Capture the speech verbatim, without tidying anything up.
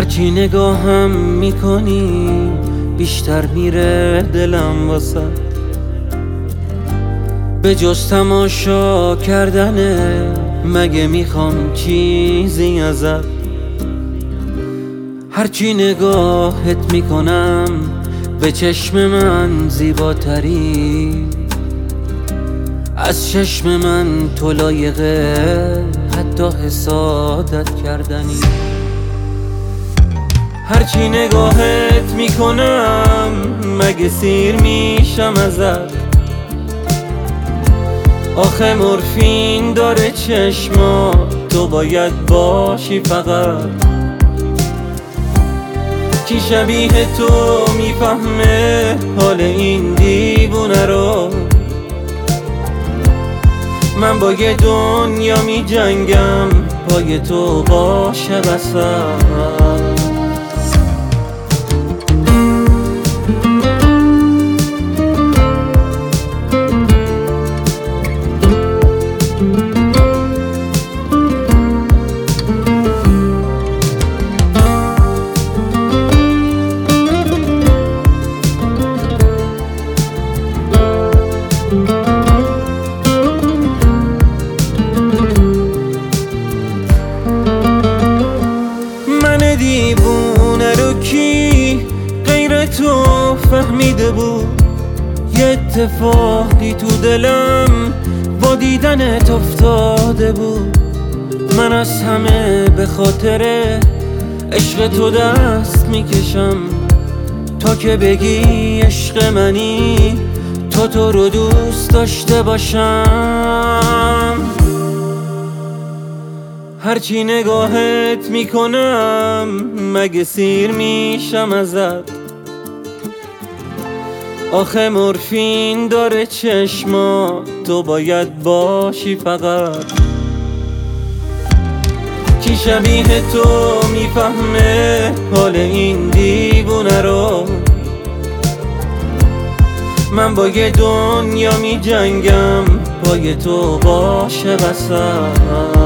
هرچی نگاهم میکنی بیشتر میره دلم واسه، به جز تماشا کردنه مگه میخوام چیزی ازت. هرچی نگاهت میکنم به چشم من زیباتری، از چشم من تو لایقه حتی حسادت کردنی. هرچی نگاهت میکنم مگه سیر میشم ازت، آخه مورفین داره چشما تو باید باشی فقط. کی شبیه تو میفهمه حال این دیوونه رو، من با یه دنیا میجنگم پای تو باشه وسط. دیوونه رو کی غیر تو فهمیده بود؟ یه اتفاقی تو دلم با دیدنت افتاده بود. من از همه به خاطر عشق تو دست میکشم، تا که بگی عشق منی تو تو رو دوست داشته باشم. هرچی نگاهت میکنم مگه سیر میشم ازت، آخه مورفین داره چشما تو باید باشی فقط. کی شبیه تو میفهمه حال این دیوونه رو، من با یه دنیا میجنگم پای تو باشه وسط.